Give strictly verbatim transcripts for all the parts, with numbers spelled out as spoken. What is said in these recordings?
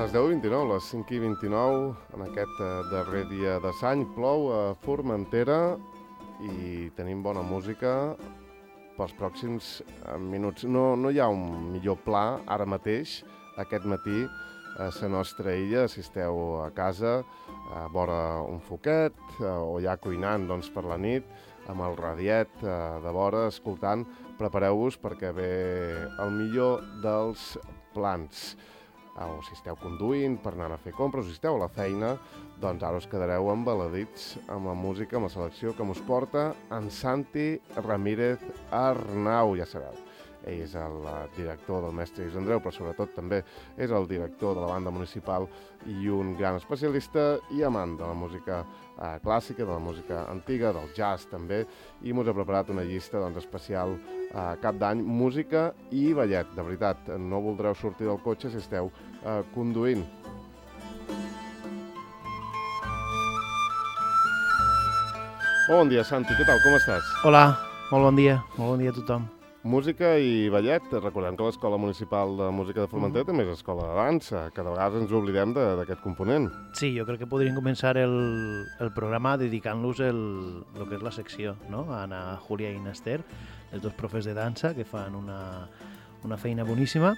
les deu i vint-i-nou, les cinc i vint-i-nou, en aquest eh, darrer dia de s'any, plou a Formentera i tenim bona música pels pròxims eh, minuts. No, no hi ha un millor pla ara mateix, aquest matí, a la nostra illa, si esteu a casa, a vora un foquet, eh, o ja cuinant doncs, per la nit, amb el radiet eh, de vora, escoltant, prepareu-vos perquè ve el millor dels plans. O si esteu conduint per anar a fer compres, o si esteu a la feina, doncs ara us quedareu embaladits amb la música, amb la selecció que us porta en Santi Ramírez Arnau, ja sabeu. Ell és el director del Mestre Lluís Andreu, però sobretot també és el director de la banda municipal i un gran especialista i amant de la música eh, clàssica, de la música antiga, del jazz també, i ens ha preparat una llista doncs, especial a eh, cap d'any, música i ballet. De veritat, no voldreu sortir del cotxe si esteu eh, conduint. Bon dia, Santi, què tal, com estàs? Hola, molt bon dia, molt bon dia a tothom. Música i ballet. Recordem que l'Escola Municipal de Música de Formentera mm. també és escola de dansa, que de vegades ens oblidem d'aquest component. Sí, jo crec que podríem començar el, el programa dedicant-los el, el que és la secció, no? A Anna, Júlia i Esther, els dos profes de dansa que fan una, una feina boníssima.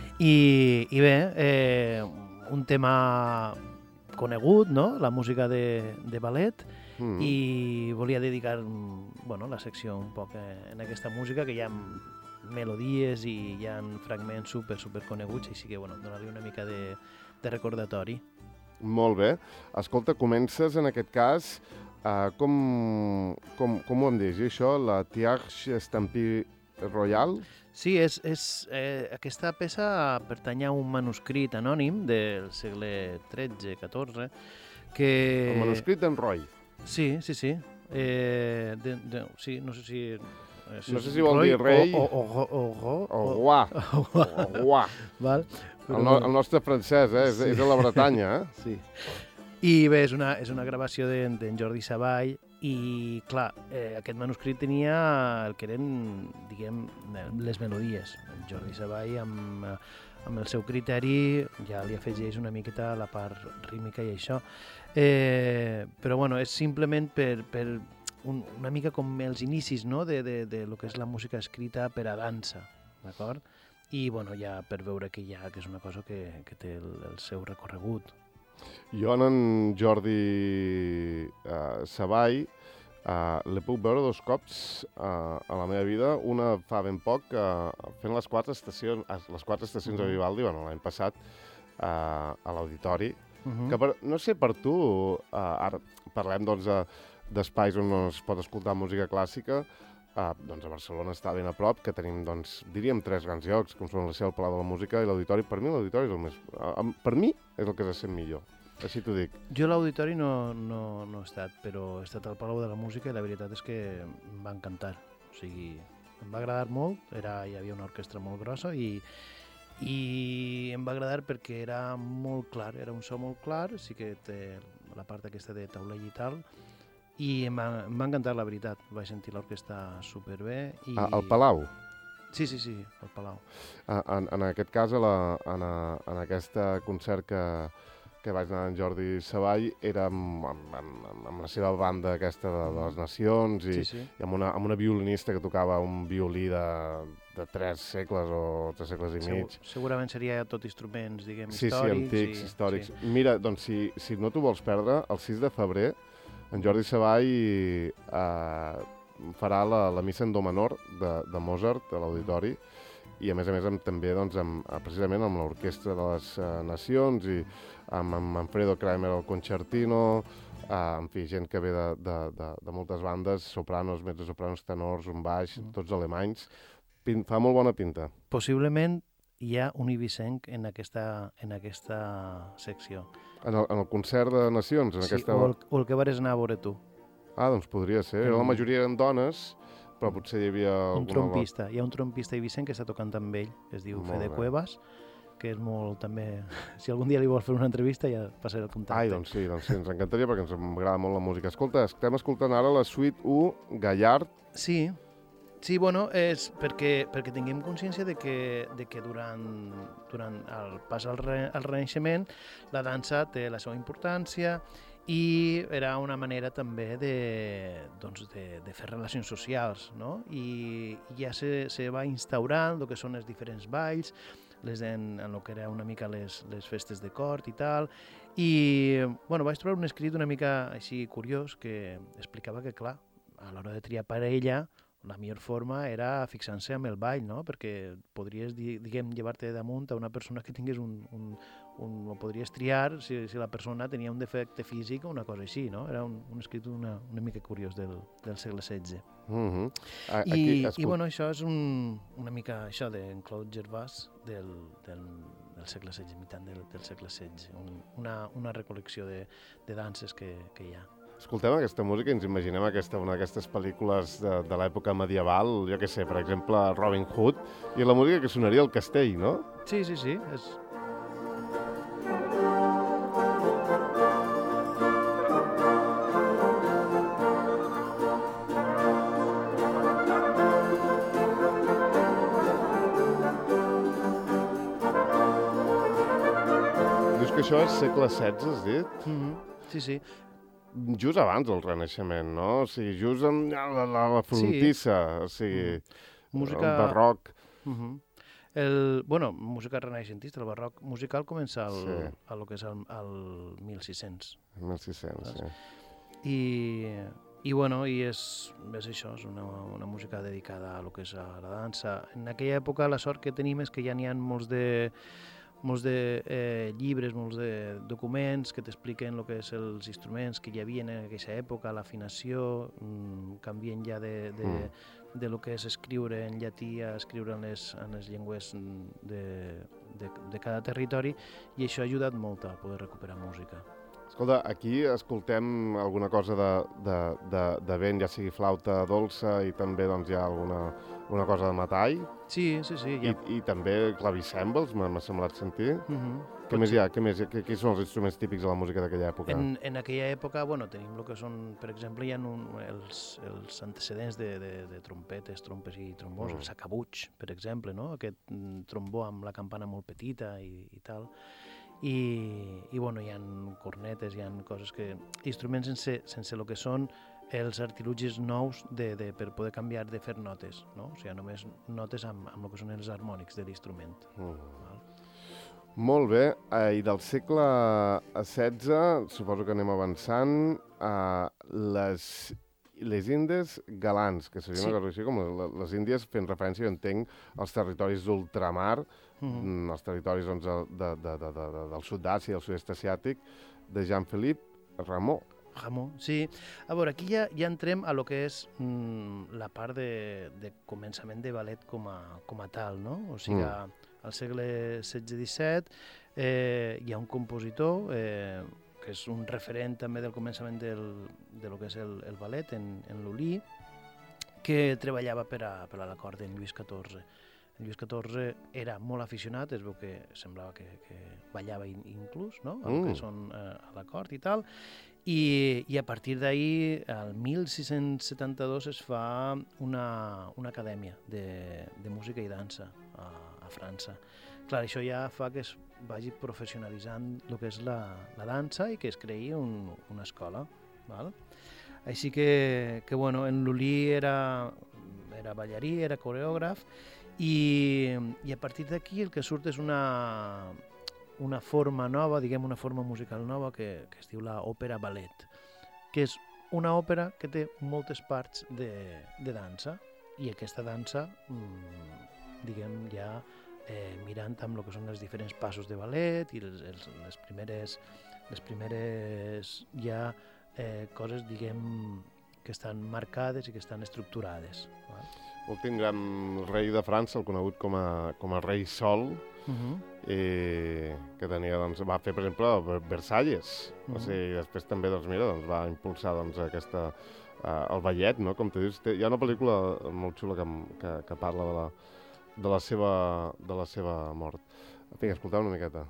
I, i bé, eh, un tema conegut, no? La música de, de ballet, mm. i volia dedicar bueno, la secció un poc en aquesta música, que hi ha melodies i hi ha fragments super, super coneguts, així que bueno, donar-li una mica de, de recordatori. Molt bé. Escolta, comences en aquest cas, uh, com, com, com ho hem de dir això, la Tiage Stampede Royal? Sí, és, és, eh, aquesta peça pertany a un manuscrit anònim del segle tretze catorze, que... El manuscrit d'en Roy. Sí, sí, sí. Eh, de, de, sí, no sé si... Eh, si no sé si vol Roy dir rei... O, o, o, o, o, o guà. O guà. Val? El, no, el nostre francès, eh? És, sí. És de la Bretanya, eh? Sí. I bé, és una, és una gravació d'en de, Jordi Savall i, clar, eh, aquest manuscrit tenia el que eren, diguem, les melodies. En Jordi Savall, amb, amb el seu criteri, ja li afegeix una miqueta la part rítmica i això. Eh, però, bueno, és simplement per, per un, una mica com els inicis, no?, de, de, de lo que és la música escrita per a dansa, d'acord? I, bueno, ja per veure que ja que és una cosa que, que té el, el seu recorregut. Jo en Jordi uh, Savall uh, l'he puc veure dos cops uh, a la meva vida. Una fa ben poc, uh, fent les quatre estacions, les quatre estacions de Vivaldi, bueno, l'any passat, uh, a l'Auditori. Uh-huh. Que per, no sé, per tu, uh, ara parlem doncs, d'espais on es pot escoltar música clàssica, uh, doncs a Barcelona està ben a prop, que tenim, doncs, diríem, tres grans llocs, com són la Seu, el Palau de la Música i l'Auditori. Per mi l'Auditori és el més... Uh, per mi és el que se sent millor. Així t'ho dic. Jo a l'Auditori no, no, no he estat, però he estat al Palau de la Música i la veritat és que em va encantar. O sigui, em va agradar molt, era, hi havia una orquestra molt grossa i, i em va agradar perquè era molt clar, era un so molt clar, sí que té la part aquesta de taulell i tal, i em va, em va encantar la veritat. Vaig sentir l'orquestra superbé. I... Ah, al Palau? Sí, sí, sí, al Palau. Ah, en, en aquest cas, a la, en, a, en aquest concert que... que vaig anar amb Jordi Savall, era amb, amb, amb, amb la seva banda aquesta de, de les Nacions i, sí, sí. i amb, una, amb una violinista que tocava un violí de, de tres segles o tres segles i mig. Segur, segurament seria tot instruments, diguem, sí, històrics. Sí, antics, i... històrics. Sí. Mira, doncs, si, si no t'ho vols perdre, el sis de febrer, en Jordi Savall eh, farà la, la missa en do menor de, de Mozart a l'Auditori, i a més a més amb, també doncs, amb, precisament amb l'Orquestra de les uh, Nacions i amb, amb Manfredo Kramer al concertino, uh, en fi, gent que ve de, de, de, de moltes bandes, sopranos, mezzosopranos, tenors, un baix, mm. tots alemanys. Pin, fa molt bona pinta. Possiblement hi ha un ibicenc en aquesta, en aquesta secció. En el, en el concert de Nacions? En sí, aquesta... o, el, o el que vares anar a veure tu. Ah, doncs podria ser. Mm. La majoria eren dones, però potser hi havia... Un trompista. Hi ha un trompista ibicenc que està tocant amb ell, que es diu molt Fede bé. Cuevas, que és molt també... Si algun dia li vols fer una entrevista ja passaré el contacte. Ai, doncs sí, doncs sí, ens encantaria perquè ens agrada molt la música. Escolta, estem escoltant ara la suite u Gallard. Sí. Sí, bueno, és perquè, perquè tinguem consciència de que, de que durant, durant el pas al, re, al Renaixement la dansa té la seva importància i era una manera també de, doncs de, de fer relacions socials, no? I ja se, se va instaurant el que són els diferents balls, les en, en el que era una mica les, les festes de cort i tal, i bueno, vaig trobar un escrit una mica així curiós que explicava que, clar, a l'hora de triar parella, la millor forma era fixant-se amb el ball, no? Perquè podries, diguem, llevar-te damunt a una persona que tingués un... un, un o podries triar si, si la persona tenia un defecte físic o una cosa així, no? Era un, un escrit una, una mica curiós del, del segle setze. Mm-hmm. A, I, aquí, escut... I, bueno, això és un, una mica això d'en Claude Gervais del, del, del segle setze, mitant del, del segle setze. Un, una, una recol·lecció de, de danses que, que hi ha. Escoltem aquesta música i ens imaginem aquesta, una d'aquestes pel·lícules de, de l'època medieval, jo què sé, per exemple, Robin Hood, i la música que sonaria al castell, no? Sí, sí, sí. És... Dius que això és segle setze, has dit? Mm-hmm. Sí, sí. Just abans del Renaixement, no? O sigui, just amb la, la, la frontissa, sí. O sigui, música... el barroc. Uh-huh. El, bueno, música renaixentista, el barroc musical comença al, sí. a lo que és el, el mil sis-cents. mil sis-cents, sí. I, i bueno, i és, és això, és una, una música dedicada a lo que és a la dansa. En aquella època la sort que tenim és que ja n'hi ha molts de molts de eh, llibres, molts de documents que t'expliquen el que és els instruments que hi havia en aquesta època, l'afinació, mmm, canvien ja de, de, mm. de lo que és escriure en llatí a escriure en les, en les llengües de, de, de cada territori, i això ha ajudat molt a poder recuperar música. Escolta, aquí escoltem alguna cosa de, de, de, de vent, ja sigui flauta dolça i també doncs, hi ha alguna una cosa de metall. Sí, sí, sí. Ja. I, I també clavicèmbals, m'ha semblat sentir. Uh-huh. Què més hi ha? Què més? Qui són els instruments típics de la música d'aquella època? En, en aquella època, bueno, tenim el que són, per exemple, hi ha un, els, els antecedents de, de, de trompetes, trompes i trombons, mm. el sacabuig, per exemple, no? Aquest trombó amb la campana molt petita i, i tal. I, i bueno, hi ha cornetes, hi ha coses que... instruments sense, sense el que són els artilugis nous de, de, per poder canviar de fer notes, no? O sigui, només notes amb, amb el que són els harmònics de l'instrument. Mm. Molt bé, eh, i del segle setze, suposo que anem avançant, eh, les, les Índies galants, que seria sí. una cosa així com les Índies, fent referència, jo entenc, als territoris d'ultramar, mm-hmm. els territoris doncs, de, de, de, de, de, del sud d'Àsia, del sud-est asiàtic, de Jean-Philippe Rameau. Rameau, sí. A veure, aquí ja, ja entrem a lo que és mm, la part de, de començament de ballet com a, com a tal, no? O sigui, mm. al segle setze disset eh, hi ha un compositor eh, que és un referent també del començament del, de lo que és el, el ballet en, en Lully, que treballava per a, per a la cort d'en Lluís catorze. En Lluís catorze era molt aficionat, es veu que semblava que, que ballava in, inclús, no? El mm. que són eh, a la cort i tal. I, i a partir d'ahir, el mil sis-cents setanta-dos, es fa una, una acadèmia de, de música i dansa a, a França. Clar, això ja fa que es vagi professionalitzant el que és la, la dansa i que es creï un, una escola. Val? Així que, que bueno, en Lully era, era ballarí, era coreògraf, i, i a partir d'aquí el que surt és una... una forma nova, diguem una forma musical nova que, que es diu l'òpera ballet, que és una òpera que té moltes parts de, de dansa, i aquesta dansa, mmm, diguem, ja eh, mirant amb el que són els diferents passos de ballet i els, els, les primeres, les primeres ja eh, coses, diguem, que estan marcades i que estan estructurades. L'últim gran rei de França, el conegut com a, com a rei Sol, Uh-huh. eh, que tenia, doncs, va fer, per exemple, Versalles. Uh-huh. O sigui, després també, doncs, mira, doncs, va impulsar doncs, aquesta, uh, el ballet, no? Com tu dius, té, hi ha una pel·lícula molt xula que, que, que parla de la, de la seva, de la seva mort. Vinga, escolteu una miqueta.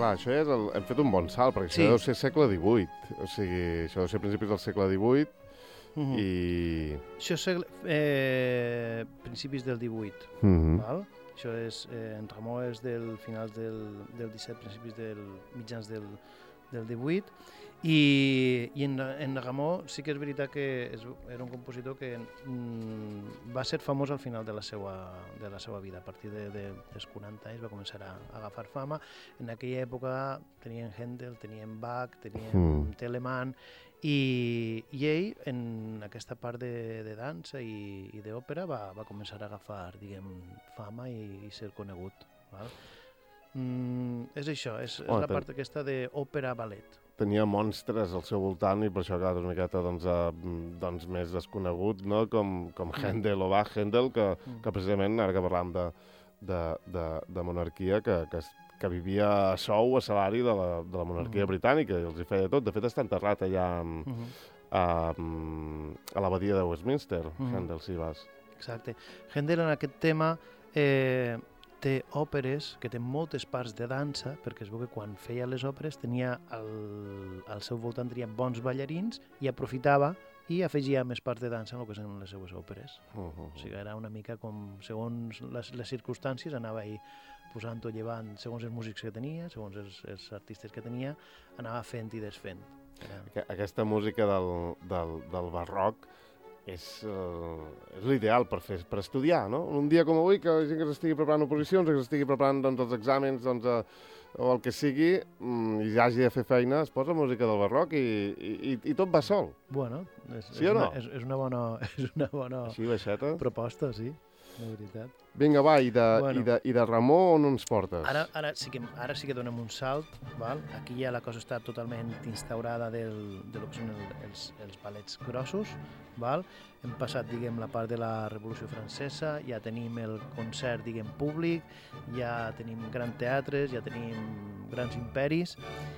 clar, això ja és el, hem fet un bon salt, perquè Sí. això deu ser segle divuit. O sigui, això deu ser principis del segle divuit Mhm. i... Això és segle- eh, principis del divuit, Mhm. val? Això és, eh, en Ramó és del finals del, del disset, principis del mitjans del, del divuit, i, i en, en Ramó sí que és veritat que és, era un compositor que mm, va ser famós al final de la seva, de la seva vida. A partir de, de, dels quaranta anys va començar a, a agafar fama. En aquella època tenien Händel, tenien Bach, tenien Mm. Telemann, i, i ell, en aquesta part de, de dansa i, i d'òpera, va, va començar a agafar, diguem, fama i, i ser conegut. Val? Mm, és això, és, és Home, la ten- part aquesta d'òpera-ballet. Tenia monstres al seu voltant i per això, clar, és una miqueta doncs, eh, doncs, més desconegut, no? Com, com Händel o Bach. Händel, que, Mm. que precisament, ara que parlam de, de, de, de monarquia, que, que, es- que vivia a sou, a salari de la, de la monarquia Mm. britànica, i els hi feia tot. De fet, està enterrat allà mm, Mm -hmm. a, mm, a l'abadia de Westminster, Mhm. Händel, si vas. Exacte. Händel en aquest tema eh, té òperes que té moltes parts de dansa, perquè es veu que quan feia les òperes tenia al, al seu voltant tenia bons ballarins i aprofitava i afegia més parts de dansa en el que són les seues òperes. Uh -huh. O sigui, era una mica com, segons les, les circumstàncies, anava ell posant o llevant, segons els músics que tenia, segons els, els artistes que tenia, anava fent i desfent. Era... Aqu- Aquesta música del, del, del barroc és, uh, és l'ideal per, fer, per estudiar, no? Un dia com avui, que la gent que s'estigui preparant oposicions, que s'estigui preparant doncs, els exàmens doncs, uh, o el que sigui, mm, i hagi de fer feina, es posa música del barroc i, i, i tot va sol. Bueno, és, Sí és, o una, no? és, és una bona, és una bona Així, baixeta. proposta, sí, de veritat. Vinga, va, i de, Bueno. i, de, i de Ramó on ens portes? Ara, ara, sí que, ara sí que donem un salt, val? Aquí ja la cosa està totalment instaurada del, de lo que són el, els, els ballets grossos, val? Hem passat, diguem, la part de la Revolució Francesa, ja tenim el concert, diguem, públic, ja tenim grans teatres, ja tenim grans imperis,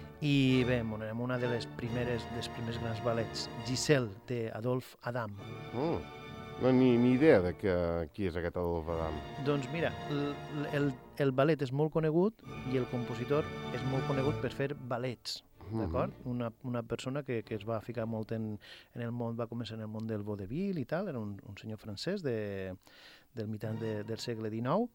i bé, anem a una de les primeres, dels primers grans ballets, Giselle, d'Adolphe Adam. Mm. No, ni, ni idea de que, qui és aquest Adolf Adam. Doncs mira, el, el, el ballet és molt conegut i el compositor és molt conegut per fer ballets, d'acord? Una, una persona que, que es va ficar molt en, en el món, va començar en el món del vaudeville i tal, era un, un senyor francès de, del mitjà de, del segle dinou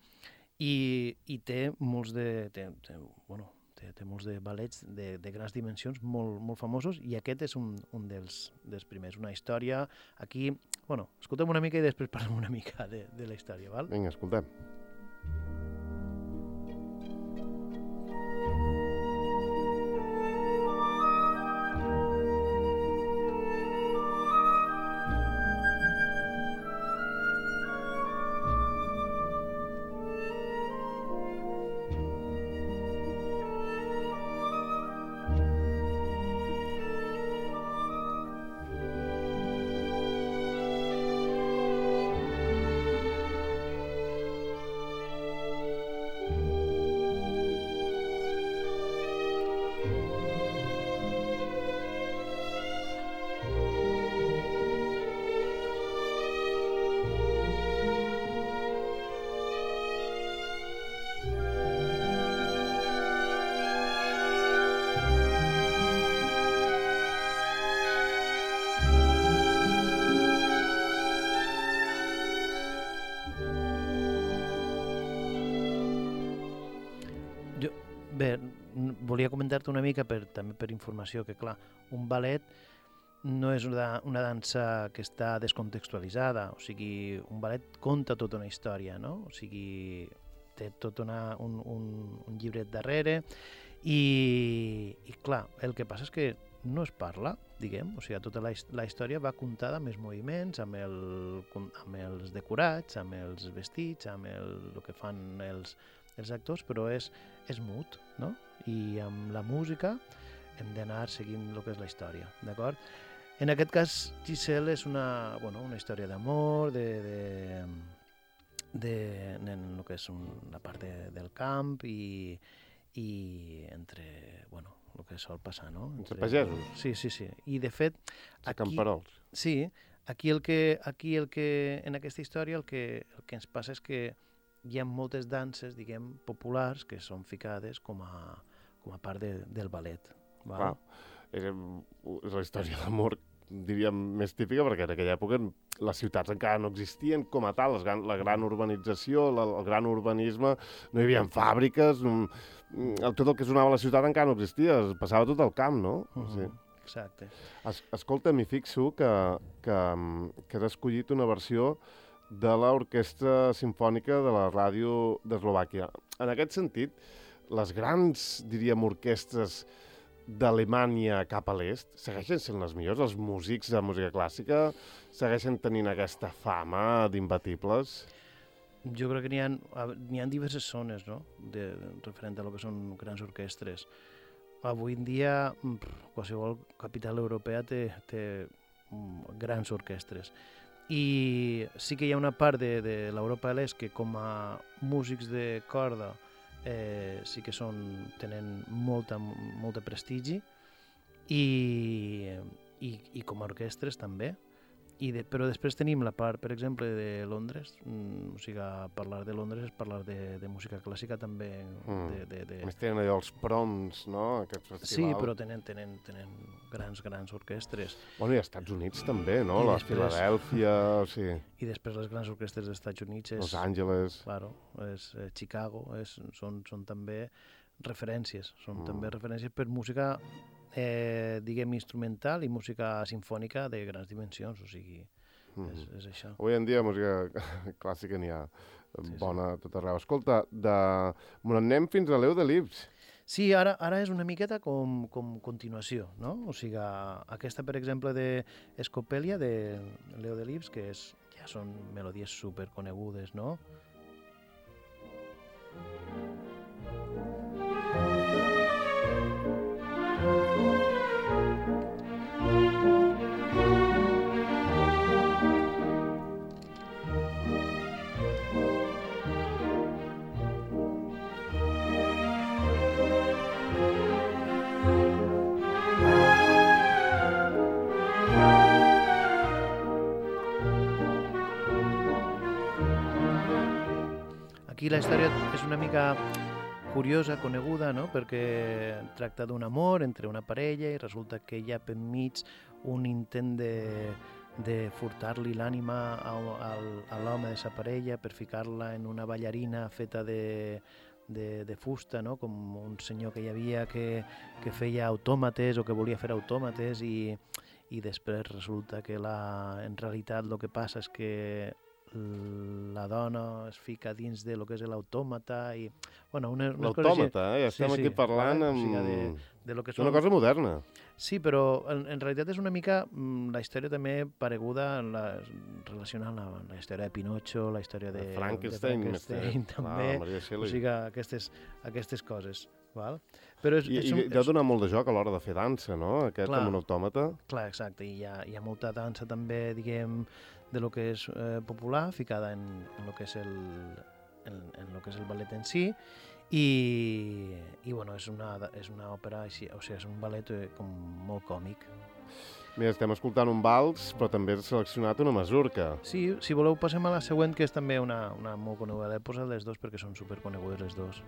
i, i té molts de... Té, té, bueno, té, té molts de ballets de, de grans dimensions molt, molt famosos i aquest és un, un dels, dels primers. Una història aquí... Bueno, escoltem una mica i després parlem una mica de, de la història, val? Vinga, escoltem. Bé, n- volia comentar-te una mica, per, també per informació, que clar, un ballet no és una, una dansa que està descontextualitzada, o sigui, un ballet conta tota una història, no? O sigui, té tot una, un, un, un llibret darrere i, i clar, el que passa és que no es parla, diguem, o sigui, tota la, his- la història va contada amb els moviments, amb, el, com- amb els decorats, amb els vestits, amb el, el que fan els, els actors, però és, és mut, no? I amb la música hem d'anar seguint el que és la història, d'acord? En aquest cas, Giselle és una, bueno, una història d'amor, de, de, de, en el que és un, la part de, del camp i, i entre, bueno, el que sol passar, no? Entre pagesos. Sí, sí, sí. I de fet, A aquí, camperols. sí, aquí el que, aquí el que, en aquesta història el que, el que ens passa és que hi ha moltes danses, diguem, populars que són ficades com a, com a part de, del ballet. Val? Clar, és, és la història d'amor, diríem, més típica, perquè en aquella època les ciutats encara no existien com a tal, gran, la gran urbanització, la, el gran urbanisme, no hi havia fàbriques, el, tot el que sonava a la ciutat encara no existia, es passava tot al camp, no? Uh -huh. Sí. Exacte. Es, escolta, m'hi fixo que, que, que has escollit una versió de l'Orquestra Simfònica de la Ràdio d'Eslovàquia. En aquest sentit, les grans, diríem, orquestres d'Alemanya cap a l'est segueixen sent les millors? Els músics de música clàssica segueixen tenint aquesta fama d'imbatibles? Jo crec que n'hi ha, n'hi ha diverses zones, no?, de, referent a lo que són grans orquestres. Avui en dia, qualsevol capital europea té, té grans orquestres. I sí que hi ha una part de, de l'Europa de l'Est que com a músics de corda eh, sí que són, tenen molta, molt de prestigi i, i, i com a orquestres també. I de, però després tenim la part, per exemple, de Londres, mm, o sigui, parlar de Londres és parlar de, de música clàssica també. Mm. De, de, de... Més tenen allò els proms, no?, aquest festival. Sí, però tenen, tenen, tenen grans, grans orquestres. Bueno, i als Estats Units també, no?, I la després... Filadèlfia, o sigui... I després les grans orquestres dels Estats Units és... Los Angeles... Claro, és eh, Chicago, és, són, són també referències, són Mm. també referències per música eh, diguem, instrumental i música sinfònica de grans dimensions, o sigui, Mm. és, és això. Avui en dia música clàssica n'hi ha Sí, bona a tot arreu. Escolta, de... bueno, anem fins a l'Eu de Lips. Sí, ara, ara és una miqueta com, com continuació, no? O sigui, aquesta, per exemple, de Escopèlia, de Leo de Lips, que és, ja són melodies superconegudes, no? Aquí la història és una mica curiosa, coneguda, no?, perquè tracta d'un amor entre una parella i resulta que hi ha per mig un intent de, de furtar-li l'ànima a, a, a l'home de sa parella per ficar-la en una ballarina feta de, de, de fusta, no?, com un senyor que hi havia que, que feia autòmates o que volia fer autòmates i, i després resulta que la, en realitat el que passa és que la dona es fica dins de lo que és l'autòmata i, bueno, unes, unes coses... L'autòmata, eh? Ja estem sí, sí, aquí parlant vale? amb... O sigui, de, de lo que són... una cosa moderna. Sí, però en, en realitat és una mica mm, la història també pareguda en la, relacionant la, la història de Pinocho, la història de, de Frankenstein, de Frankenstein més també, ah, Maria Shelley. o sigui, aquestes, aquestes coses. Val? Però és, I, és, i és, deu donar molt de joc a l'hora de fer dansa, no?, aquest Clar. amb un autòmata. Clar, exacte, i hi ha, hi ha molta dansa també, diguem, de lo que és eh, popular, ficada en, en lo que és el, en, en lo que és el ballet en si, i, i bueno, és una, és una òpera així, o sigui, és un ballet eh, com molt còmic. Mira, estem escoltant un vals, però també has seleccionat una masurca. Sí, si voleu passem a la següent, que és també una, una molt coneguda. He posat les dues perquè són superconegudes les dues.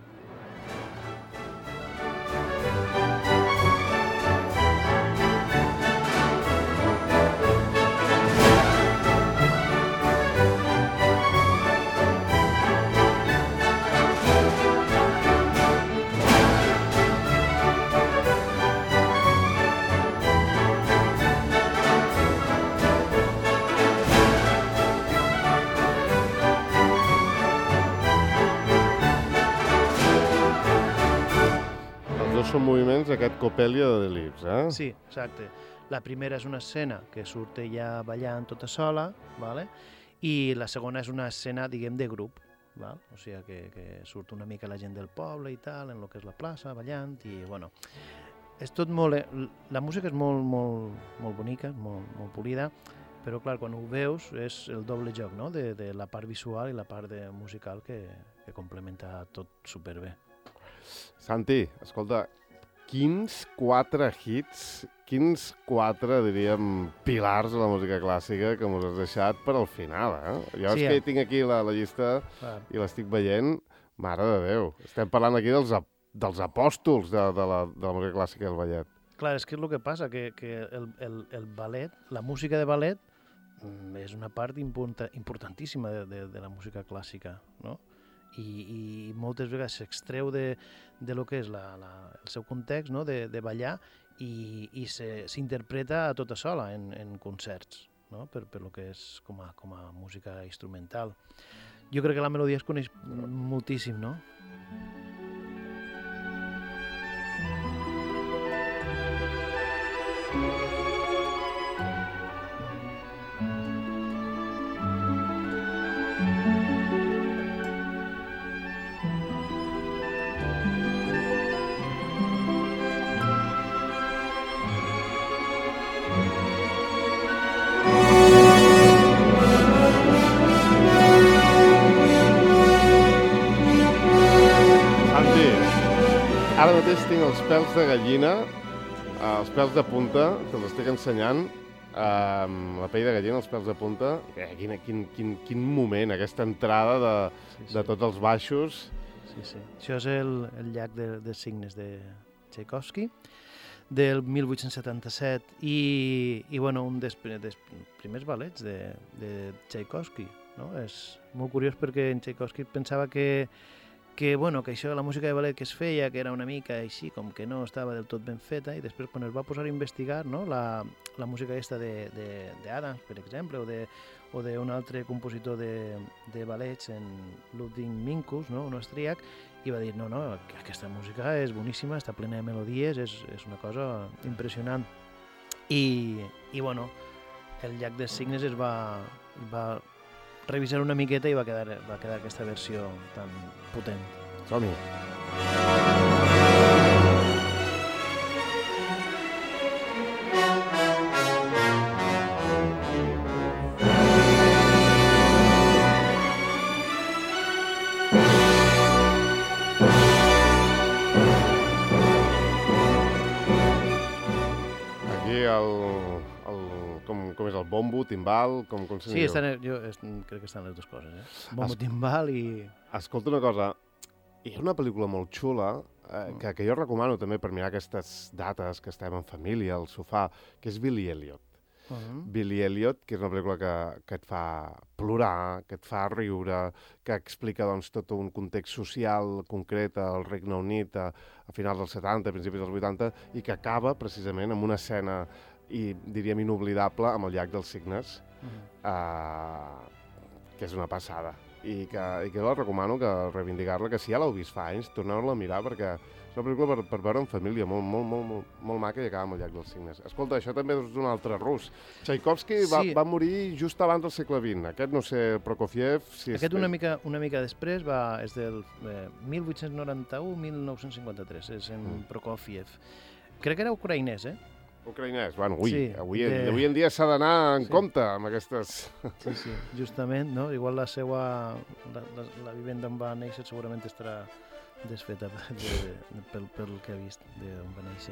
Són moviments d'aquest Copèlia de Lips, eh? Sí, exacte. La primera és una escena que surt ella ballant tota sola, vale? I la segona és una escena, diguem, de grup, val? O sigui, que, que surt una mica la gent del poble i tal, en lo que és la plaça, ballant, i, bueno, és tot molt... La música és molt, molt, molt bonica, molt, molt polida, però, clar, quan ho veus és el doble joc, no?, de, de la part visual i la part de musical que, que complementa tot superbé. Santi, escolta, quins quatre hits, quins quatre, diríem, pilars de la música clàssica que mos has deixat per al final, eh? Jo Sí, és que eh? tinc aquí la, la llista Clar. i l'estic veient, mare de Déu. Estem parlant aquí dels dels apòstols de, de, la, de la música clàssica i el ballet. Clar, és que és el que passa, que, que el, el, el ballet, la música de ballet, és una part importa, importantíssima de, de, de la música clàssica, no? I, i moltes vegades s'extreu de, de lo que és la, la, el seu context, no? de, de ballar, i, i s'interpreta tota sola en, en concerts, no? per, per lo que és com a, com a música instrumental. Jo crec que la melodia es coneix moltíssim, no? Ara mateix tinc els pèls de gallina, els pèls de punta, que els estic ensenyant, la pell de gallina, els pèls de punta. Quin, quin, quin, quin moment, aquesta entrada de, sí, sí. de tots els baixos. Sí, sí. Això és el, el llac de, de signes de Tchaikovsky, del mil vuit-cents setanta-set, i, i bueno, un dels, dels primers ballets de, de Tchaikovsky. No? És molt curiós perquè en Tchaikovsky pensava que que, bueno, que això, la música de ballet que es feia, que era una mica així, com que no estava del tot ben feta, i després quan es va posar a investigar, no, la, la música aquesta d'Adams, per exemple, o de o d'un altre compositor de, de ballets, en Ludwig Minkus, no, un austríac, i va dir, no, no, aquesta música és boníssima, està plena de melodies, és, és una cosa impressionant. I, i bueno, el llac de signes es va, va revisar una miqueta i va quedar, va quedar aquesta versió tan potent. Som-hi! Aquí el... Com, com és el bombo, timbal, com, com se sí, estan, jo est, crec que estan les dues coses, eh? Bombo, es... timbal i... Escolta una cosa, hi ha una pel·lícula molt xula eh, mm. que, que jo recomano també per mirar aquestes dates que estem en família, al sofà, que és Billy Elliot. Uh -huh. Billy Elliot, que és una pel·lícula que, que et fa plorar, que et fa riure, que explica doncs, tot un context social concret al Regne Unit a, a finals dels setanta, principis dels vuitanta, i que acaba precisament amb una escena i diríem inoblidable amb el llac dels signes, uh-huh. uh, que és una passada. I que, i que la recomano que reivindicar-la, que si ja l'heu vist fa anys, torneu-la a mirar, perquè és una pel·lícula per, per veure en família, molt, molt, molt, molt, molt maca, i acaba amb el llac dels signes. Escolta, això també és un altre rus. Tchaikovsky va, sí. va morir just abans del segle vint. Aquest, no sé, Prokofiev... Si Aquest una mica, una mica després va, és del eh, mil vuit-cents noranta-u a mil nou-cents cinquanta-tres, és en mm. Prokofiev. Crec que era ucraïnès, eh? Ucraïnès, bueno, ui, sí, avui, de... avui en dia s'ha d'anar en sí. compte amb aquestes... Sí, sí, justament, no? Igual la seva... La, la, la vivenda on va néixer segurament estarà desfeta de, de, pel, pel que he vist d'on va néixer.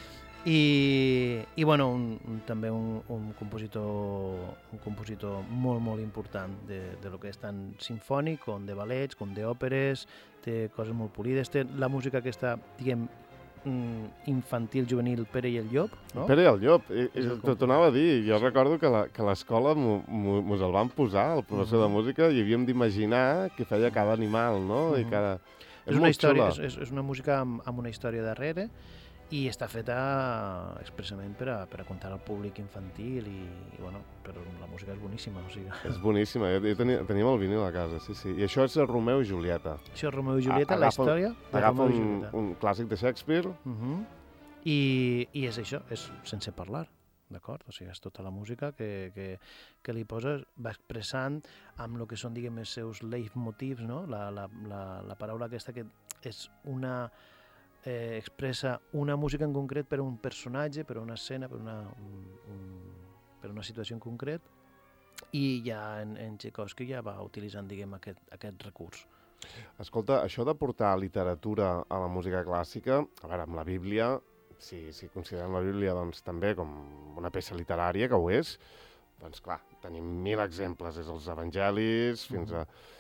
I, i bueno, un, un, també un, un, compositor, un compositor molt, molt important de, de lo que és tant sinfònic, com de ballets, com d'òperes, té coses molt polides, té la música aquesta, diguem, infantil, juvenil, Pere i el Llop, no? Pere i el Llop, i, i t'ho anava a dir. Jo recordo que la, que l'escola mos el van posar, el professor uh -huh. de música, i havíem d'imaginar què feia cada animal, no? Uh -huh. I cada... És, és una història, és, és una música amb, amb una història darrere, i està feta expressament per a, per a contar al públic infantil, i, i bueno, però la música és boníssima, o sigui... És boníssima, jo, jo tenia, teníem el vinil a casa, sí, sí. I això és el Romeu i Julieta. Això és Romeu i Julieta, a, la història de Romeu i Julieta. Agafa un, un clàssic de Shakespeare. Uh -huh. I, I és això, és sense parlar, d'acord? O sigui, és tota la música que, que, que li poses, va expressant amb el que són, diguem, els seus leitmotivs, no? La, la, la, la paraula aquesta que és una... Eh, expressa una música en concret per a un personatge, per a una escena, per, una, un, un, per una situació en concret, i ja en, en Tchaikovsky ja va utilitzant, diguem, aquest, aquest recurs. Escolta, això de portar literatura a la música clàssica, a veure, amb la Bíblia, si, si considerem la Bíblia doncs, també com una peça literària, que ho és, doncs clar, tenim mil exemples, des dels evangelis fins a...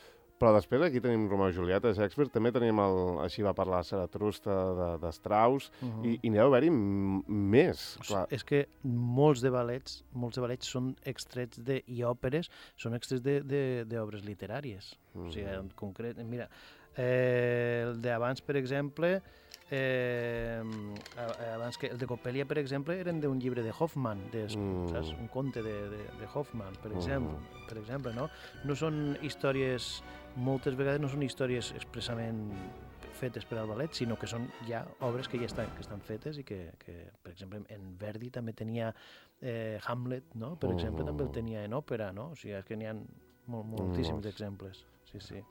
Però després aquí tenim Romeo i Julieta de Shakespeare, també tenim el Així va parlar Zaratrusta de, de Strauss, uh -huh. i, i n'hi ha d'haver-hi més. Clar. És que molts de ballets, molts de ballets són extrets de, i òperes, són extrets d'obres literàries. Uh -huh. O sigui, en concret, mira, eh, el d'abans, per exemple, Eh, abans que el de Coppelia, per exemple, eren d'un llibre de Hoffmann, de, mm. saps? Un conte de, de, de Hoffmann, per exemple, mm. per exemple, no? No són històries, moltes vegades no són històries expressament fetes per al ballet, sinó que són ja obres que ja estan, que estan fetes i que, que, per exemple, en Verdi també tenia eh, Hamlet, no? Per exemple, mm. també el tenia en òpera, no? O sigui, és que n'hi ha molt, moltíssims mm. exemples. Sí, sí.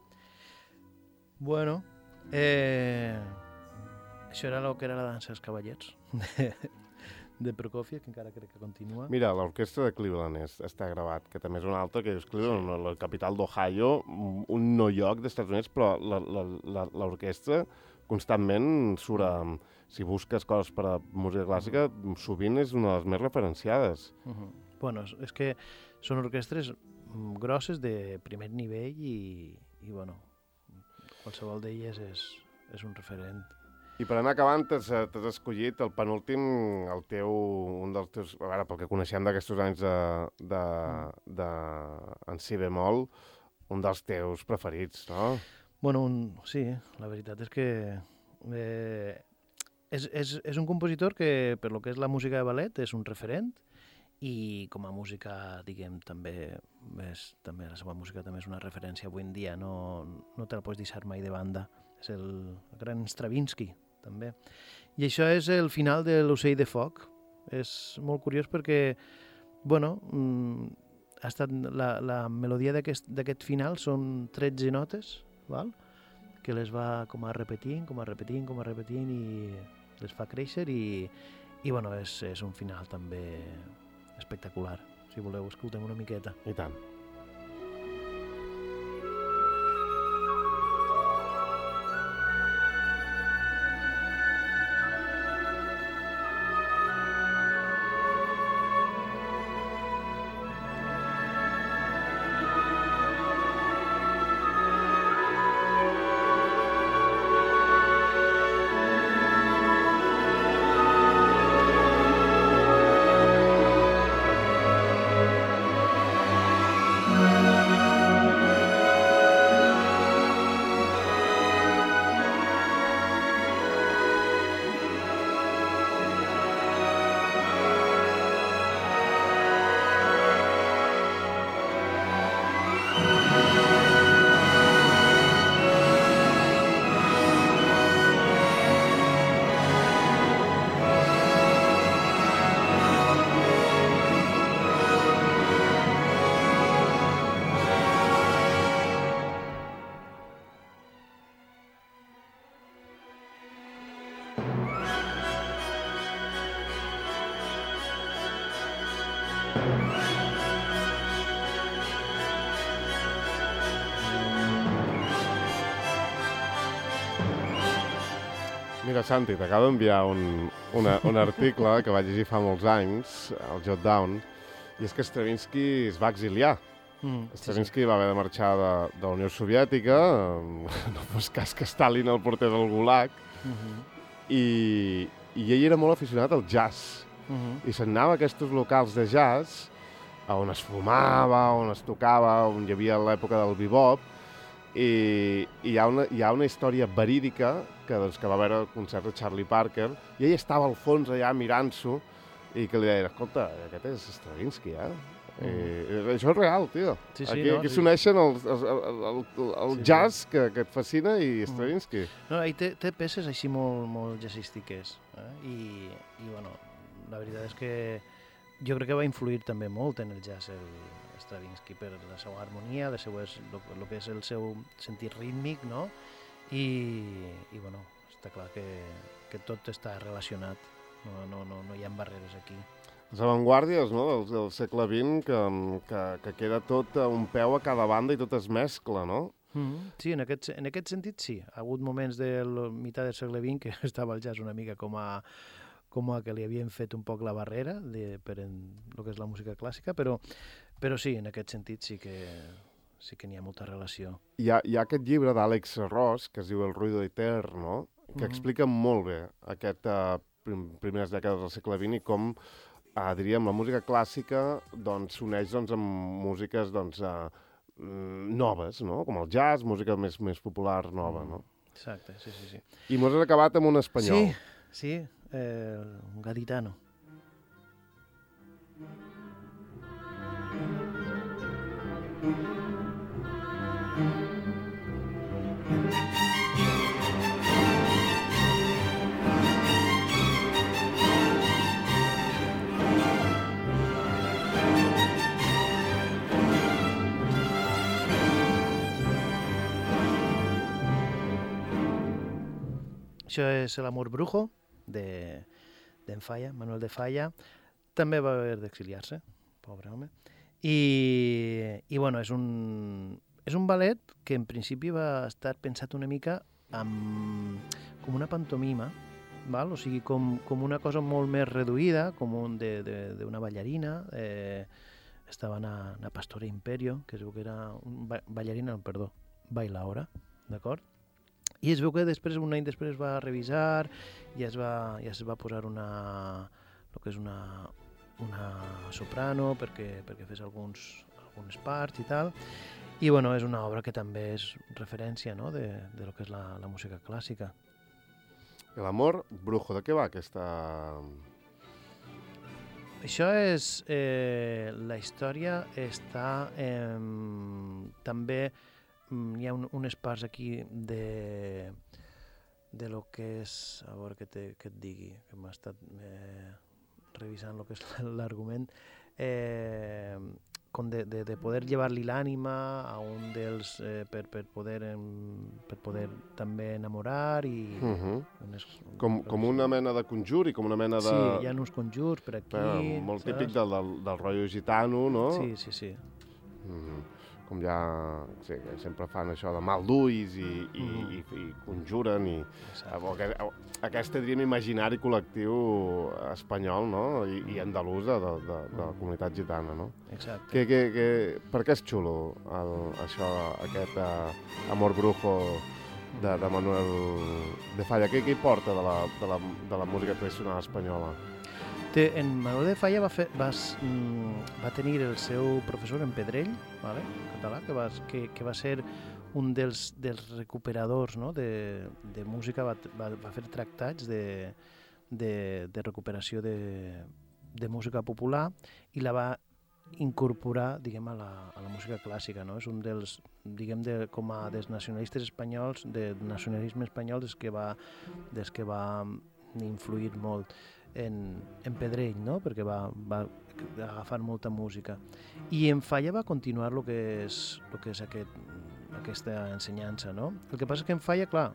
Bueno, eh... això era el que era la dansa dels cavallets de, de Prokofiev, que encara crec que continua. Mira, l'orquestra de Cleveland és, està gravat, que també és una altra, que és Cleveland, sí. La capital d'Ohio, un no lloc dels Estats Units, però l'orquestra constantment surt a... Si busques coses per a música clàssica, uh-huh. sovint és una de les més referenciades. Uh-huh. Bueno, és que són orquestres grosses de primer nivell i, i bueno, qualsevol d'elles és, és un referent. I per anar acabant, t'has escollit el penúltim, el teu, un dels teus, a veure, pel que coneixem d'aquests anys de, de, de en si bemol, un dels teus preferits, no? Bueno, un, sí, la veritat és que eh, és, és, és un compositor que, per lo que és la música de ballet, és un referent, i com a música, diguem, també és, també la seva música també és una referència avui en dia, no, no te la pots deixar mai de banda. És el gran Stravinsky, també. I això és el final de l'Ocell de Foc. És molt curiós perquè, bueno, ha estat la, la melodia d'aquest final són tretze notes, val? Que les va com a repetint, com a repetint, com a repetint i les fa créixer i, i bueno, és, és un final també espectacular. Si voleu, escoltem una miqueta. I tant. Mira, Santi, t'acabo d'enviar un, una, un article que vaig llegir fa molts anys, al Jot Down, i és que Stravinsky es va exiliar. Mm, Stravinsky sí, sí. va haver de marxar de, de la Unió Soviètica, no fos cas que Stalin el portés al Gulag, mm-hmm. i, i ell era molt aficionat al jazz. Mm-hmm. I se'n anava a aquests locals de jazz, on es fumava, on es tocava, on hi havia l'època del bebop, i, i hi, ha una, hi ha una història verídica que, doncs, que va veure el concert de Charlie Parker i ell estava al fons allà mirant-s'ho i que li deia, escolta, aquest és Stravinsky, eh? Mm. I, això és real, tio. Sí, sí, aquí no, aquí sí. S'uneixen el, el, el, el, el sí, jazz sí. Que, que et fascina i Stravinsky. No, ell té, té peces així molt, molt jazzístiques, eh? I, i bueno, la veritat és que jo crec que va influir també molt en el jazz el Stravinsky per la seva harmonia, el que és el seu sentit rítmic, no? I, i bueno, està clar que, que tot està relacionat, no, no, no, no hi ha barreres aquí. Les avantguàrdies, no?, del, del segle vint, que, que, que queda tot a un peu a cada banda i tot es mescla, no? Mm-hmm. Sí, en aquest, en aquest sentit sí. Ha hagut moments de la meitat del segle vint que estava el jazz una mica com a com a que li havien fet un poc la barrera de, per en el que és la música clàssica, però, però sí, en aquest sentit sí que, sí que n'hi ha molta relació. Hi ha, hi ha aquest llibre d'Àlex Ros, que es diu El ruido eterno, que Mhm. explica molt bé aquestes prim, primeres dècades del segle vint i com, eh, diríem, la música clàssica doncs, s'uneix doncs, amb músiques doncs, eh, mm, noves, no? Com el jazz, música més, més popular nova, no? Exacte, sí, sí, sí. I mos has acabat amb un espanyol. Sí, sí, eh, un gaditano. Això és l'amor brujo de d'en Falla, Manuel de Falla. També va haver d'exiliar-se, pobre home. I, i bueno, és un, és un ballet que en principi va estar pensat una mica amb, com una pantomima, val? O sigui, com, com una cosa molt més reduïda, com un d'una ballarina. Eh, estava na, na Pastora Imperio, que es veu que era un ba ballarina, perdó, bailaora, d'acord? I es veu que després, un any després, es va revisar i es va, ja es va posar una, el que és una, una soprano perquè, perquè fes alguns, algunes parts i tal. I bueno, és una obra que també és referència, no?, de, de lo que és la, la música clàssica. L'amor brujo, de què va aquesta... Això és... Eh, la història està eh, també... Hi ha un, unes parts aquí de, de lo que és, a veure què, te, què et digui, que m'ha estat eh, revisant lo que és l'argument, eh, com de, de, de poder llevar-li l'ànima a un dels, eh, per, per, poder, per poder també enamorar i... Uh -huh. unes, com, com una mena de conjur i com una mena de... Sí, hi ha uns conjurs per aquí... Però, molt saps? típic del, del, del rotllo gitano, no? Sí, sí, sí. Uh -huh. Com ja sí, sempre fan això de mal d'ulls i, i, Mhm. i, i conjuren i Exacte. aquest, aquest diríem imaginari col·lectiu espanyol, no? I, i andalús de, de, de, de la comunitat gitana, no? Exacte. Que, que, que, per què és xulo el, això, aquest uh, amor brujo de, de Manuel de Falla? Què, què hi porta de la, de, la, de la música tradicional espanyola? Té, en Manuel de Falla va, fer, va, mm, va tenir el seu professor en Pedrell, vale? Català, que va, que, que va ser un dels, dels recuperadors, no?, de, de música, va, va, va fer tractats de, de, de recuperació de, de música popular i la va incorporar, diguem, a la, a la música clàssica, no? És un dels, diguem, de, com a dels nacionalistes espanyols, de nacionalisme espanyol, des que va, des que va influir molt en, en Pedrell, no?, perquè va, va agafar molta música. I en Falla va continuar el que és, lo que és aquest, aquesta ensenyança, no? El que passa és que en Falla, clar,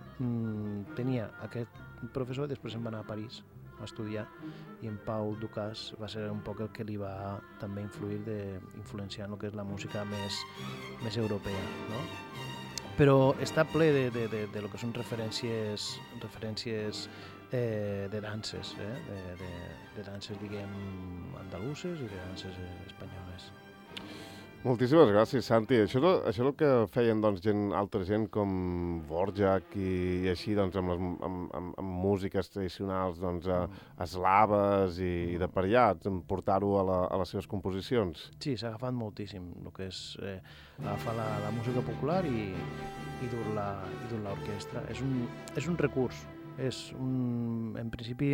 tenia aquest professor i després se'n va anar a París a estudiar, i en Pau Ducàs va ser un poc el que li va també influir, de, influenciar en el que és la música més, més europea, no? Però està ple de, de, de, de lo que són referències, referències eh, de danses, eh? de, de, de danses, diguem, andaluses i de danses espanyoles. Moltíssimes gràcies, Santi. Això, això és el que feien doncs, gent, altra gent com Dvořák i, i així, doncs, amb, les, amb, amb, amb músiques tradicionals doncs, a, eslaves i, i de per allà, portar-ho a, la, a les seves composicions. Sí, s'ha agafat moltíssim el que és eh, agafar la, la música popular i, i dur-la i dur l'orquestra. És un, és un recurs. És un, en principi,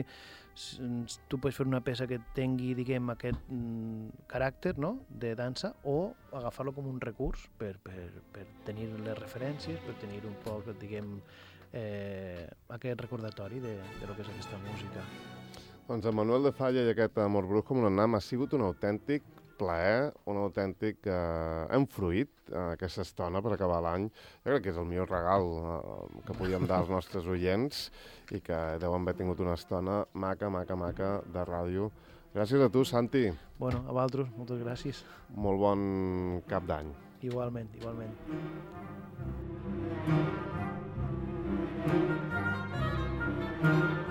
tu pots fer una peça que tingui, diguem, aquest mm, caràcter, no?, de dansa, o agafar-lo com un recurs per, per, per tenir les referències, per tenir un poc, diguem, eh, aquest recordatori de, de lo que és aquesta música. Doncs en Manuel de Falla i aquest Amor Brujo amb l'Anam ha sigut un autèntic plaer, un autèntic eh, hem fruit eh, aquesta estona per acabar l'any. Jo crec que és el millor regal eh, que podíem dar als nostres oients i que deuen haver tingut una estona maca, maca, maca de ràdio. Gràcies a tu, Santi. Bueno, a vosaltres, moltes gràcies. Molt bon cap d'any. Igualment, igualment. Thank you.